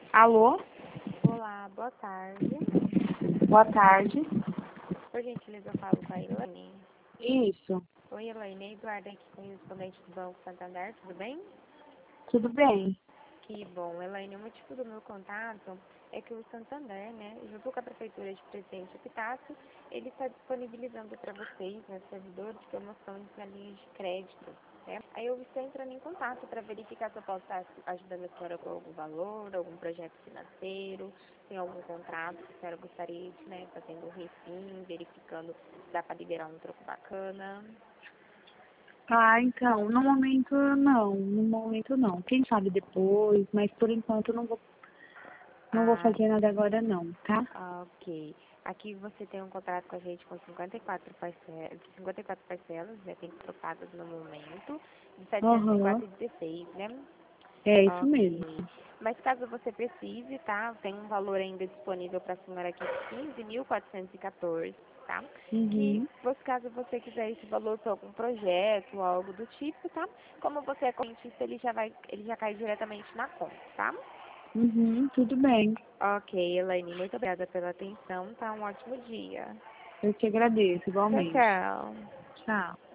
Alô? Olá, boa tarde. Boa tarde. Por gentileza, eu falo com a Elaine. Isso. Oi, Elaine. Eduarda aqui, correspondente do Banco Santander, tudo bem? Tudo bem? Que bom, Elaine. O motivo do meu contato é que o Santander, né, junto com a Prefeitura de Presidente Epitácio, ele está disponibilizando para vocês, né, servidores, promoções na linha de crédito. Né? Aí eu estou entrando em contato para verificar se eu posso estar ajudando a senhora com algum valor, algum projeto financeiro, tem algum contrato que a senhora gostaria de, né, estar tendo um refim, verificando se dá para liberar um troco bacana. Então, no momento não. No momento não. Quem sabe depois, mas por enquanto não vou Ah, fazer nada agora não, tá? ok. Aqui você tem um contrato com a gente com 54 parcelas, já tem que ser pagas no momento, de Aham. 704,16, né? É isso mesmo. Ok. Mas caso você precise, tá? Tem um valor ainda disponível para a senhora aqui de 15.414, tá? Que, Uhum. caso você quiser esse valor para algum projeto ou algo do tipo, tá? Como você é correntista, ele já cai diretamente na conta, tá? Uhum, tudo bem. Ok, Elaine, muito obrigada pela atenção, tá? Um ótimo dia. Eu te agradeço, Tchau, igualmente. tchau. Tchau.